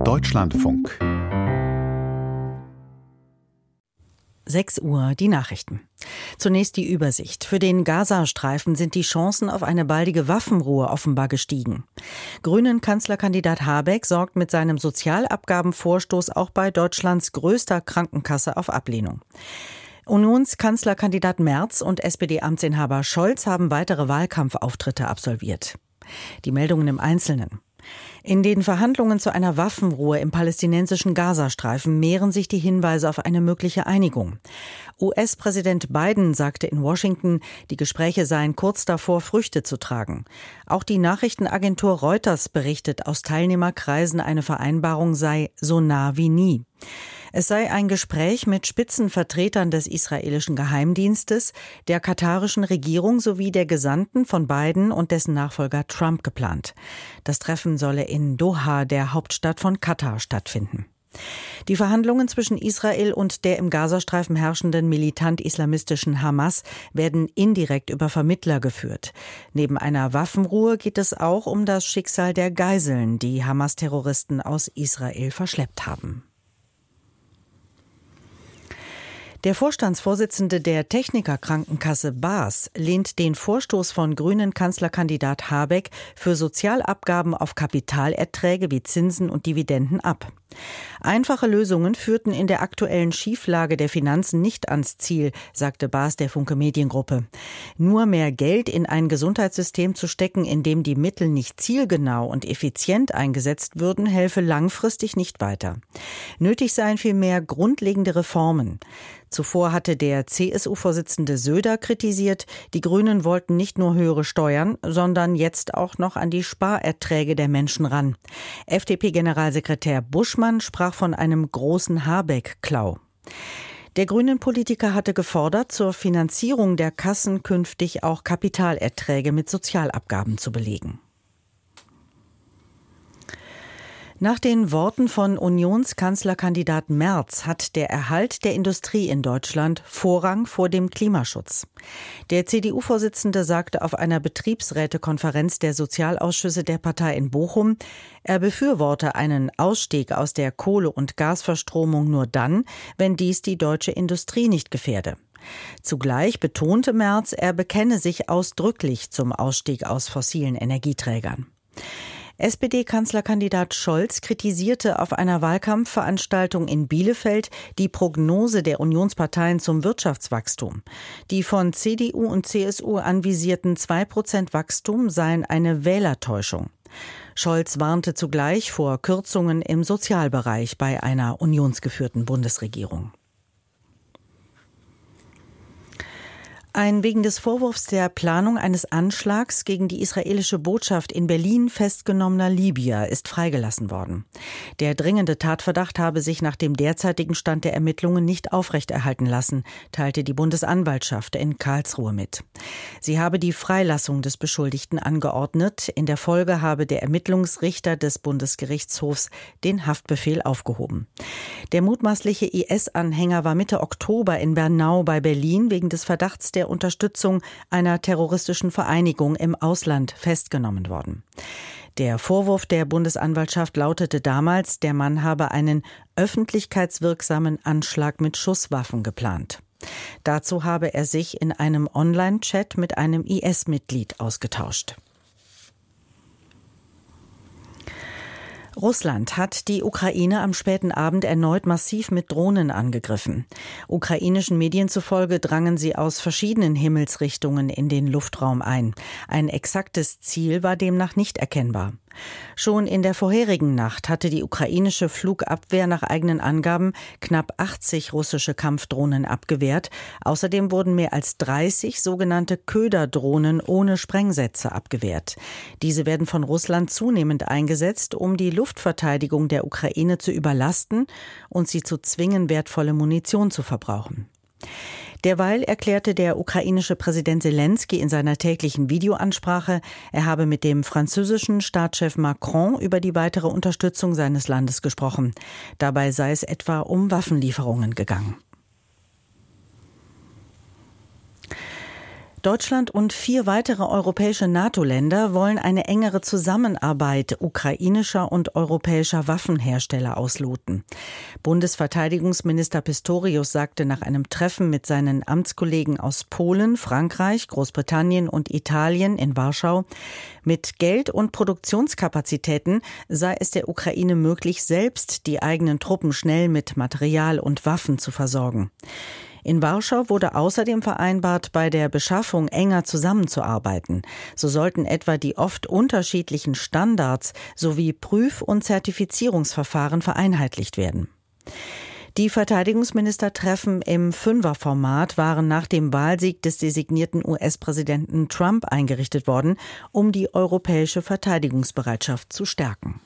Deutschlandfunk. 6 Uhr, die Nachrichten. Zunächst die Übersicht. Für den Gazastreifen sind die Chancen auf eine baldige Waffenruhe offenbar gestiegen. Grünen-Kanzlerkandidat Habeck sorgt mit seinem Sozialabgabenvorstoß auch bei Deutschlands größter Krankenkasse auf Ablehnung. Unionskanzlerkandidat Merz und SPD-Amtsinhaber Scholz haben weitere Wahlkampfauftritte absolviert. Die Meldungen im Einzelnen. In den Verhandlungen zu einer Waffenruhe im palästinensischen Gazastreifen mehren sich die Hinweise auf eine mögliche Einigung. US-Präsident Biden sagte in Washington, die Gespräche seien kurz davor, Früchte zu tragen. Auch die Nachrichtenagentur Reuters berichtet, aus Teilnehmerkreisen eine Vereinbarung sei so nah wie nie. Es sei ein Gespräch mit Spitzenvertretern des israelischen Geheimdienstes, der katarischen Regierung sowie der Gesandten von Biden und dessen Nachfolger Trump geplant. Das Treffen solle in Doha, der Hauptstadt von Katar, stattfinden. Die Verhandlungen zwischen Israel und der im Gazastreifen herrschenden militant-islamistischen Hamas werden indirekt über Vermittler geführt. Neben einer Waffenruhe geht es auch um das Schicksal der Geiseln, die Hamas-Terroristen aus Israel verschleppt haben. Der Vorstandsvorsitzende der Technikerkrankenkasse BAS lehnt den Vorstoß von Grünen-Kanzlerkandidat Habeck für Sozialabgaben auf Kapitalerträge wie Zinsen und Dividenden ab. Einfache Lösungen führten in der aktuellen Schieflage der Finanzen nicht ans Ziel, sagte BAS der Funke Mediengruppe. Nur mehr Geld in ein Gesundheitssystem zu stecken, in dem die Mittel nicht zielgenau und effizient eingesetzt würden, helfe langfristig nicht weiter. Nötig seien vielmehr grundlegende Reformen. Zuvor hatte der CSU-Vorsitzende Söder kritisiert, die Grünen wollten nicht nur höhere Steuern, sondern jetzt auch noch an die Sparerträge der Menschen ran. FDP-Generalsekretär Buschmann sprach von einem großen Habeck-Klau. Der Grünen-Politiker hatte gefordert, zur Finanzierung der Kassen künftig auch Kapitalerträge mit Sozialabgaben zu belegen. Nach den Worten von Unionskanzlerkandidat Merz hat der Erhalt der Industrie in Deutschland Vorrang vor dem Klimaschutz. Der CDU-Vorsitzende sagte auf einer Betriebsrätekonferenz der Sozialausschüsse der Partei in Bochum, er befürworte einen Ausstieg aus der Kohle- und Gasverstromung nur dann, wenn dies die deutsche Industrie nicht gefährde. Zugleich betonte Merz, er bekenne sich ausdrücklich zum Ausstieg aus fossilen Energieträgern. SPD-Kanzlerkandidat Scholz kritisierte auf einer Wahlkampfveranstaltung in Bielefeld die Prognose der Unionsparteien zum Wirtschaftswachstum. Die von CDU und CSU anvisierten 2% Wachstum seien eine Wählertäuschung. Scholz warnte zugleich vor Kürzungen im Sozialbereich bei einer unionsgeführten Bundesregierung. Ein wegen des Vorwurfs der Planung eines Anschlags gegen die israelische Botschaft in Berlin festgenommener Libyer ist freigelassen worden. Der dringende Tatverdacht habe sich nach dem derzeitigen Stand der Ermittlungen nicht aufrechterhalten lassen, teilte die Bundesanwaltschaft in Karlsruhe mit. Sie habe die Freilassung des Beschuldigten angeordnet. In der Folge habe der Ermittlungsrichter des Bundesgerichtshofs den Haftbefehl aufgehoben. Der mutmaßliche IS-Anhänger war Mitte Oktober in Bernau bei Berlin wegen des Verdachts der Unterstützung einer terroristischen Vereinigung im Ausland festgenommen worden. Der Vorwurf der Bundesanwaltschaft lautete damals, der Mann habe einen öffentlichkeitswirksamen Anschlag mit Schusswaffen geplant. Dazu habe er sich in einem Online-Chat mit einem IS-Mitglied ausgetauscht. Russland hat die Ukraine am späten Abend erneut massiv mit Drohnen angegriffen. Ukrainischen Medien zufolge drangen sie aus verschiedenen Himmelsrichtungen in den Luftraum ein. Ein exaktes Ziel war demnach nicht erkennbar. Schon in der vorherigen Nacht hatte die ukrainische Flugabwehr nach eigenen Angaben knapp 80 russische Kampfdrohnen abgewehrt. Außerdem wurden mehr als 30 sogenannte Köderdrohnen ohne Sprengsätze abgewehrt. Diese werden von Russland zunehmend eingesetzt, um die Luftverteidigung der Ukraine zu überlasten und sie zu zwingen, wertvolle Munition zu verbrauchen. Derweil erklärte der ukrainische Präsident Selenskyj in seiner täglichen Videoansprache, er habe mit dem französischen Staatschef Macron über die weitere Unterstützung seines Landes gesprochen. Dabei sei es etwa um Waffenlieferungen gegangen. Deutschland und 4 weitere europäische NATO-Länder wollen eine engere Zusammenarbeit ukrainischer und europäischer Waffenhersteller ausloten. Bundesverteidigungsminister Pistorius sagte nach einem Treffen mit seinen Amtskollegen aus Polen, Frankreich, Großbritannien und Italien in Warschau, mit Geld und Produktionskapazitäten sei es der Ukraine möglich, selbst die eigenen Truppen schnell mit Material und Waffen zu versorgen. In Warschau wurde außerdem vereinbart, bei der Beschaffung enger zusammenzuarbeiten. So sollten etwa die oft unterschiedlichen Standards sowie Prüf- und Zertifizierungsverfahren vereinheitlicht werden. Die Verteidigungsministertreffen im Fünferformat waren nach dem Wahlsieg des designierten US-Präsidenten Trump eingerichtet worden, um die europäische Verteidigungsbereitschaft zu stärken.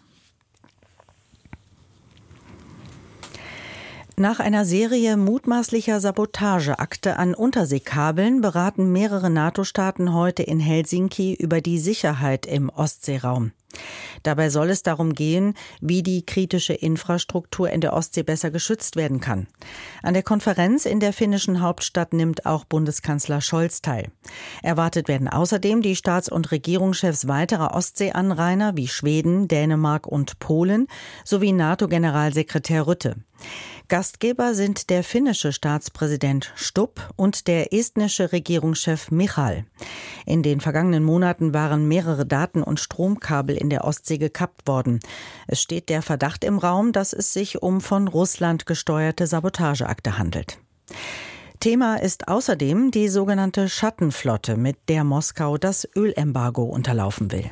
Nach einer Serie mutmaßlicher Sabotageakte an Unterseekabeln beraten mehrere NATO-Staaten heute in Helsinki über die Sicherheit im Ostseeraum. Dabei soll es darum gehen, wie die kritische Infrastruktur in der Ostsee besser geschützt werden kann. An der Konferenz in der finnischen Hauptstadt nimmt auch Bundeskanzler Scholz teil. Erwartet werden außerdem die Staats- und Regierungschefs weiterer Ostseeanrainer wie Schweden, Dänemark und Polen sowie NATO-Generalsekretär Rutte. Gastgeber sind der finnische Staatspräsident Stubb und der estnische Regierungschef Michal. In den vergangenen Monaten waren mehrere Daten- und Stromkabel in der Ostsee gekappt worden. Es steht der Verdacht im Raum, dass es sich um von Russland gesteuerte Sabotageakte handelt. Thema ist außerdem die sogenannte Schattenflotte, mit der Moskau das Ölembargo unterlaufen will.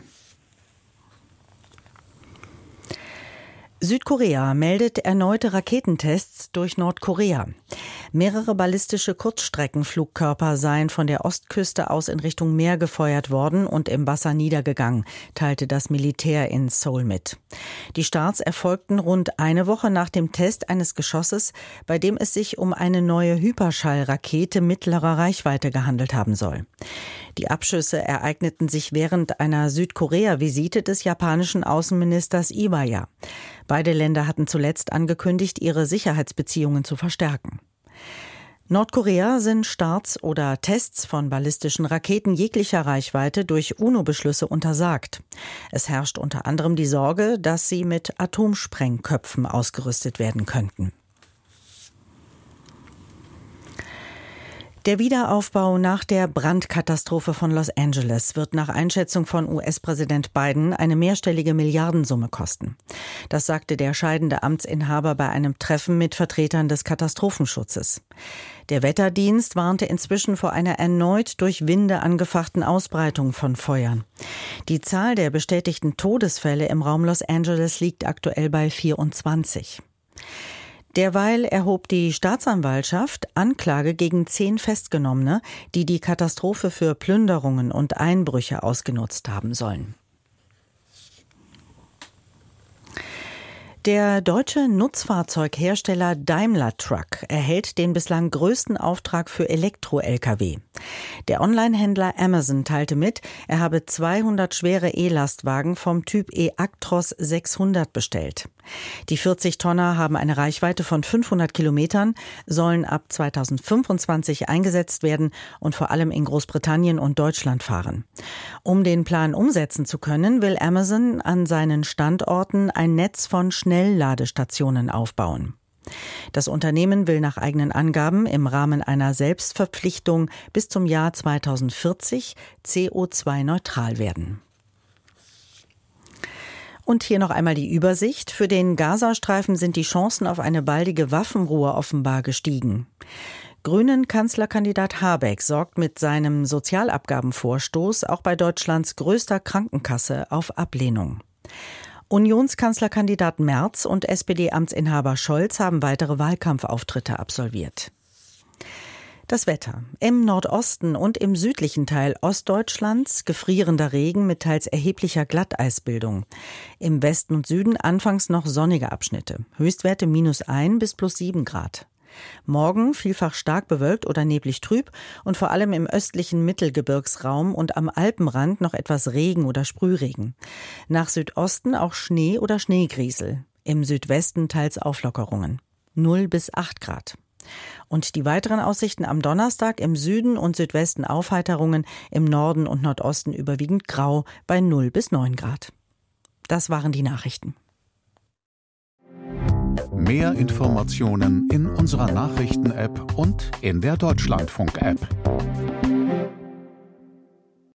Südkorea meldet erneute Raketentests durch Nordkorea. Mehrere ballistische Kurzstreckenflugkörper seien von der Ostküste aus in Richtung Meer gefeuert worden und im Wasser niedergegangen, teilte das Militär in Seoul mit. Die Starts erfolgten rund eine Woche nach dem Test eines Geschosses, bei dem es sich um eine neue Hyperschallrakete mittlerer Reichweite gehandelt haben soll. Die Abschüsse ereigneten sich während einer Südkorea-Visite des japanischen Außenministers Iwaya. Beide Länder hatten zuletzt angekündigt, ihre Sicherheitsbeziehungen zu verstärken. Nordkorea sind Starts oder Tests von ballistischen Raketen jeglicher Reichweite durch UNO-Beschlüsse untersagt. Es herrscht unter anderem die Sorge, dass sie mit Atomsprengköpfen ausgerüstet werden könnten. Der Wiederaufbau nach der Brandkatastrophe von Los Angeles wird nach Einschätzung von US-Präsident Biden eine mehrstellige Milliardensumme kosten. Das sagte der scheidende Amtsinhaber bei einem Treffen mit Vertretern des Katastrophenschutzes. Der Wetterdienst warnte inzwischen vor einer erneut durch Winde angefachten Ausbreitung von Feuern. Die Zahl der bestätigten Todesfälle im Raum Los Angeles liegt aktuell bei 24. Derweil erhob die Staatsanwaltschaft Anklage gegen 10 Festgenommene, die die Katastrophe für Plünderungen und Einbrüche ausgenutzt haben sollen. Der deutsche Nutzfahrzeughersteller Daimler Truck erhält den bislang größten Auftrag für Elektro-Lkw. Der Onlinehändler Amazon teilte mit, er habe 200 schwere E-Lastwagen vom Typ e-Actros 600 bestellt. Die 40-Tonner haben eine Reichweite von 500 Kilometern, sollen ab 2025 eingesetzt werden und vor allem in Großbritannien und Deutschland fahren. Um den Plan umsetzen zu können, will Amazon an seinen Standorten ein Netz von Schnellladestationen aufbauen. Das Unternehmen will nach eigenen Angaben im Rahmen einer Selbstverpflichtung bis zum Jahr 2040 CO2-neutral werden. Und hier noch einmal die Übersicht. Für den Gazastreifen sind die Chancen auf eine baldige Waffenruhe offenbar gestiegen. Grünen-Kanzlerkandidat Habeck sorgt mit seinem Sozialabgabenvorstoß auch bei Deutschlands größter Krankenkasse auf Ablehnung. Unionskanzlerkandidat Merz und SPD-Amtsinhaber Scholz haben weitere Wahlkampfauftritte absolviert. Das Wetter. Im Nordosten und im südlichen Teil Ostdeutschlands gefrierender Regen mit teils erheblicher Glatteisbildung. Im Westen und Süden anfangs noch sonnige Abschnitte. Höchstwerte -1 bis +7 Grad. Morgen vielfach stark bewölkt oder neblig trüb und vor allem im östlichen Mittelgebirgsraum und am Alpenrand noch etwas Regen oder Sprühregen. Nach Südosten auch Schnee oder Schneegriesel. Im Südwesten teils Auflockerungen. 0 bis 8 Grad. Und die weiteren Aussichten am Donnerstag: im Süden und Südwesten Aufheiterungen, im Norden und Nordosten überwiegend grau bei 0 bis 9 Grad. Das waren die Nachrichten. Mehr Informationen in unserer Nachrichten-App und in der Deutschlandfunk-App.